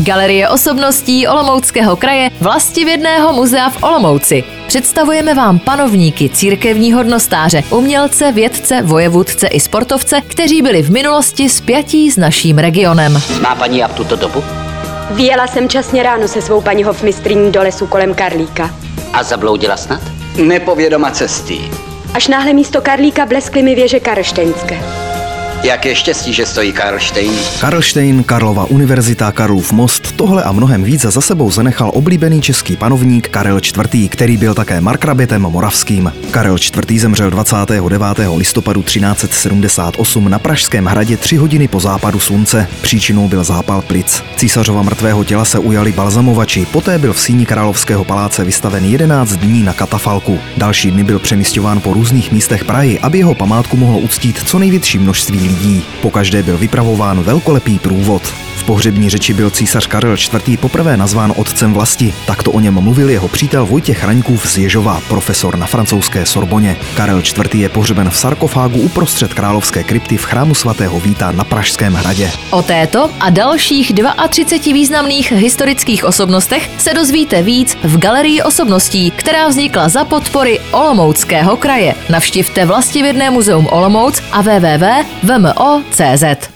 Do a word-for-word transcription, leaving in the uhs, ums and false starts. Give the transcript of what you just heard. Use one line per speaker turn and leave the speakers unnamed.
Galerie osobností Olomouckého kraje Vlastivědného muzea v Olomouci. Představujeme vám panovníky, církevní hodnostáře, umělce, vědce, vojevůdce i sportovce, kteří byli v minulosti spjatí s naším regionem.
Má paní jak tuto dobu?
Vyjela jsem časně ráno se svou paní hofmistryní do lesu kolem Karlíka.
A zabloudila snad?
Nepovědoma cesty.
Až náhle místo Karlíka bleskly mi věže karlštejnské.
Jak je štěstí, že stojí Karlštejn.
Karlštejn, Karlova univerzita, Karlův most, tohle a mnohem víc za sebou zanechal oblíbený český panovník Karel čtvrtý., který byl také markrabětem moravským. Karel čtvrtý. zemřel dvacátého devátého listopadu třináct set sedmdesát osm na Pražském hradě tři hodiny po západu slunce. Příčinou byl zápal plic. Císařova mrtvého těla se ujali balzamovači, poté byl v síni Královského paláce vystaven jedenáct dní na katafalku. Další dny byl přemisťován po různých místech Prahy, aby jeho památku mohlo uctít co největší množství lidí. Pokaždé byl vypravován velkolepý průvod. V pohřební řeči byl císař Karel čtvrtý. poprvé nazván otcem vlasti. Takto o něm mluvil jeho přítel Vojtěch Raňkův z Ježova, profesor na francouzské Sorboně. Karel čtvrtý. je pohřeben v sarkofágu uprostřed královské krypty v chrámu svatého Víta na Pražském hradě.
O této a dalších třiceti dvou významných historických osobnostech se dozvíte víc v Galerii osobností, která vznikla za podpory Olomouckého kraje. Navštivte Vlastivědné muzeum Olomouc a w w w tečka v m o tečka c z.